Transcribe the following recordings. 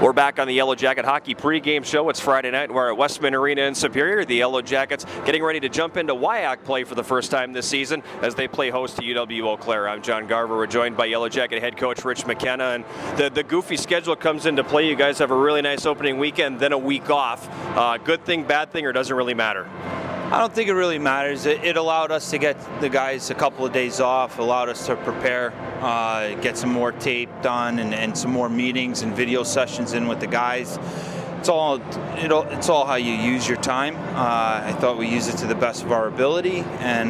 We're back on the Yellow Jacket Hockey pregame show. It's Friday night, and we're at Westman Arena in Superior. The Yellow Jackets getting ready to jump into WIAC play for the first time this season as they play host to UW Eau Claire. I'm John Garver. We're joined by Yellow Jacket head coach Rich McKenna, and the goofy schedule comes into play. You guys have a really nice opening weekend, then a week off. Good thing, bad thing, or doesn't really matter? I don't think it really matters. It allowed us to get the guys a couple of days off, allowed us to prepare, get some more tape done and some more meetings and video sessions in with the guys. It's all how you use your time. I thought we used it to the best of our ability, and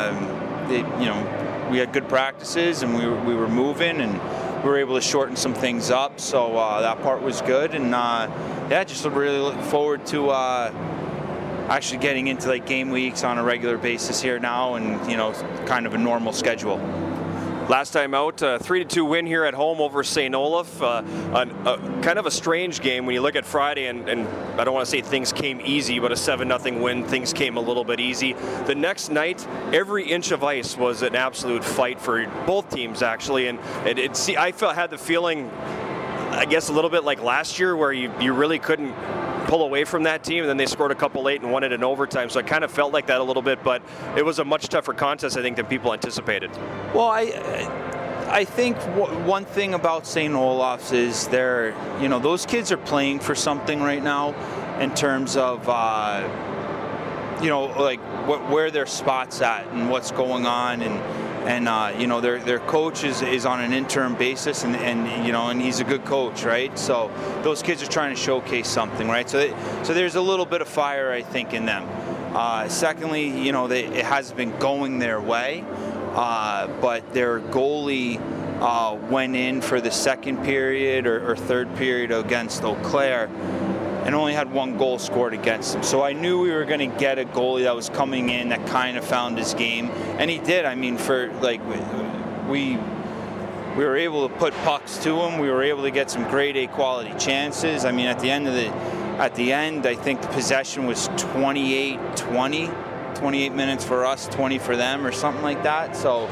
we had good practices and we were moving and we were able to shorten some things up. So that part was good, and just really looking forward to actually getting into like game weeks on a regular basis here now, and kind of a normal schedule. Last time out, 3-2 win here at home over St. Olaf. Kind of a strange game when you look at Friday, and I don't want to say things came easy, but a 7-0 win, things came a little bit easy. The next night, every inch of ice was an absolute fight for both teams, actually, and I had the feeling, I guess, a little bit like last year, where you really couldn't pull away from that team, and then they scored a couple late and won it in overtime. So I kind of felt like that a little bit, but it was a much tougher contest, I think, than people anticipated. Well, I think one thing about St. Olaf's is those kids are playing for something right now in terms of where their spot's at and what's going on, and their coach is on an interim basis, and he's a good coach, right? So those kids are trying to showcase something, right? So there's a little bit of fire, I think, in them. Secondly, it has been going their way, but their goalie went in for the second period or third period against Eau Claire and only had one goal scored against them. So I knew we were going to get a goalie that was coming in that kind of found his game, and he did. I mean, we were able to put pucks to him. We were able to get some grade A quality chances. I mean, at the end, I think the possession was 28-20, 28 minutes for us, 20 for them, or something like that. So,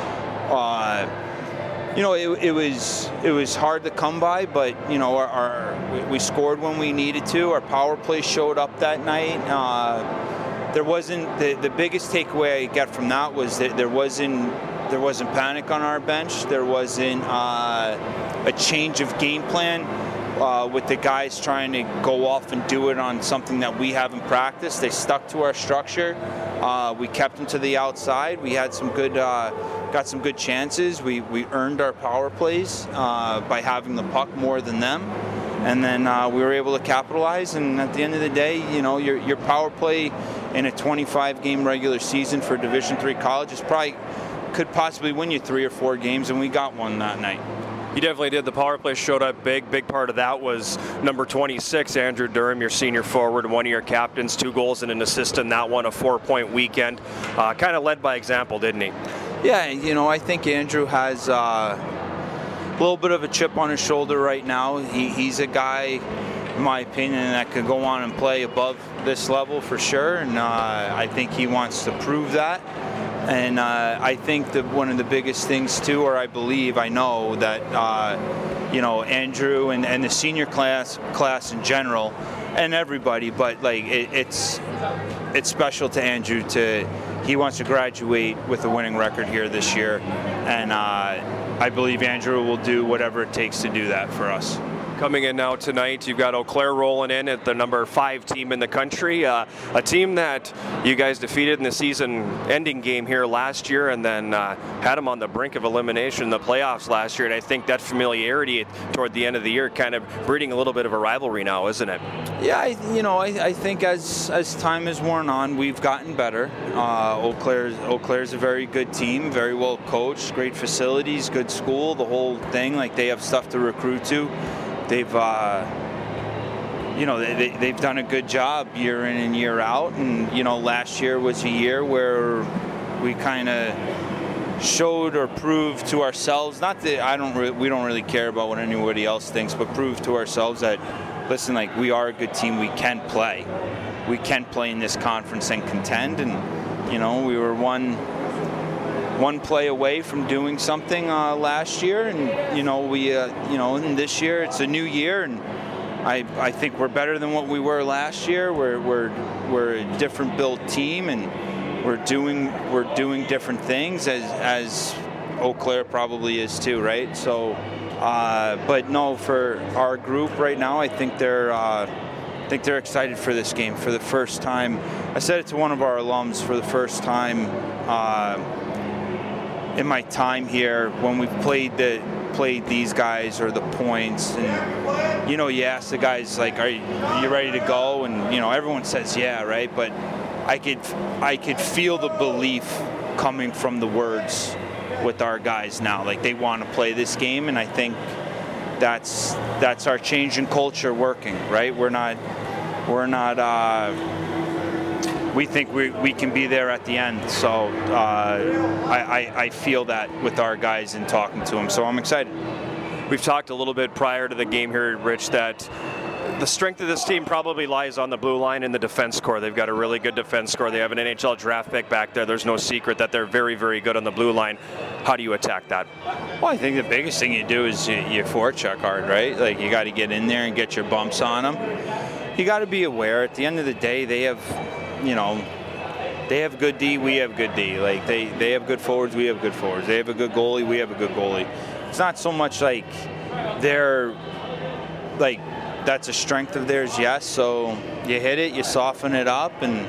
it was hard to come by, but we scored when we needed to. Our power play showed up that night. There wasn't the biggest takeaway I get from that was that there wasn't panic on our bench. There wasn't a change of game plan with the guys trying to go off and do it on something that we haven't practiced. They stuck to our structure. We kept them to the outside. We had some good. Got some good chances. We earned our power plays by having the puck more than them, and then we were able to capitalize. And at the end of the day, your power play in a 25-game regular season for Division III college could possibly win you 3 or 4 games, and we got one that night. You definitely did. The power play showed up big. Big part of that was number 26, Andrew Durham, your senior forward, one of your captains, 2 goals and an assist in that one, a 4-point weekend. Kind of led by example, didn't he? Yeah, I think Andrew has a little bit of a chip on his shoulder right now. He's a guy, in my opinion, that could go on and play above this level for sure, and I think he wants to prove that. And I think that one of the biggest things too, or I know that Andrew and the senior class in general, and everybody, but it's special to Andrew he wants to graduate with a winning record here this year, and I believe Andrew will do whatever it takes to do that for us. Coming in now tonight, you've got Eau Claire rolling in at the number 5 team in the country, a team that you guys defeated in the season-ending game here last year, and then had them on the brink of elimination in the playoffs last year. And I think that familiarity toward the end of the year kind of breeding a little bit of a rivalry now, isn't it? Yeah, I think as time has worn on, we've gotten better. Eau Claire's a very good team, very well coached, great facilities, good school, the whole thing. They have stuff to recruit to. They've done a good job year in and year out, and last year was a year where we kind of showed or proved to ourselves, not that we don't really care about what anybody else thinks, but proved to ourselves that, listen, we are a good team. We can play in this conference and contend, and we were one play away from doing something last year, and and this year it's a new year, and I think we're better than what we were last year. We're a different built team, and we're doing different things as Eau Claire probably is too, right? So, but no, for our group right now, I think they're excited for this game for the first time. I said it to one of our alums for the first time in my time here when we've played these guys or the points, and you ask the guys like, are you ready to go? And everyone says yeah, right? But I could feel the belief coming from the words with our guys now. Like, they want to play this game, and I think that's our change in culture working, right? We think we can be there at the end. So I feel that with our guys and talking to them. So I'm excited. We've talked a little bit prior to the game here, Rich, that the strength of this team probably lies on the blue line and the defense core. They've got a really good defense core. They have an NHL draft pick back there. There's no secret that they're very, very good on the blue line. How do you attack that? Well, I think the biggest thing you do is you forecheck hard, right? Like, you got to get in there and get your bumps on them. You got to be aware. At the end of the day, they have good D, we have good D. Like, they have good forwards, we have good forwards. They have a good goalie, we have a good goalie. It's not so much like they're like that's a strength of theirs, yes. So you hit it, you soften it up, and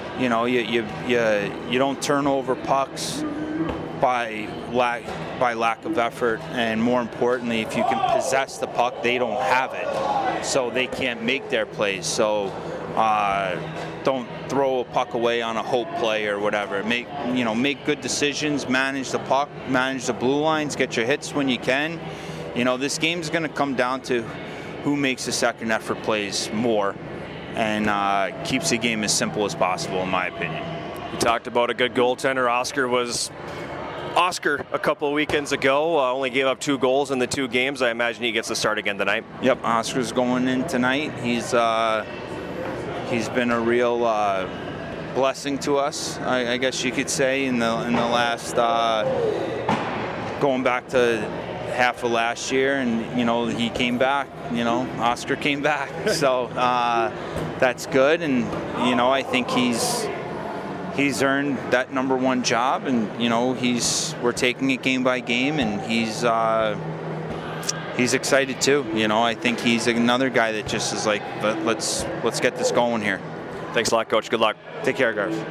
you don't turn over pucks by lack of effort. And more importantly, if you can possess the puck, they don't have it, so they can't make their plays. So don't throw a puck away on a hope play or whatever. Make good decisions, manage the puck, manage the blue lines, get your hits when you can. This game's going to come down to who makes the second effort plays more, and keeps the game as simple as possible, in my opinion. You talked about a good goaltender. Oscar a couple of weekends ago only gave up 2 goals in the 2 games. I imagine he gets the start again tonight. Yep, Oscar's going in tonight. He's been a real blessing to us, I guess you could say, in the last going back to half of last year, and he came back. Oscar came back, so that's good, and I think he's earned that #1 job, and we're taking it game by game, and he's excited too. I think he's another guy that just is like, let's get this going here. Thanks a lot, Coach. Good luck. Take care, guys.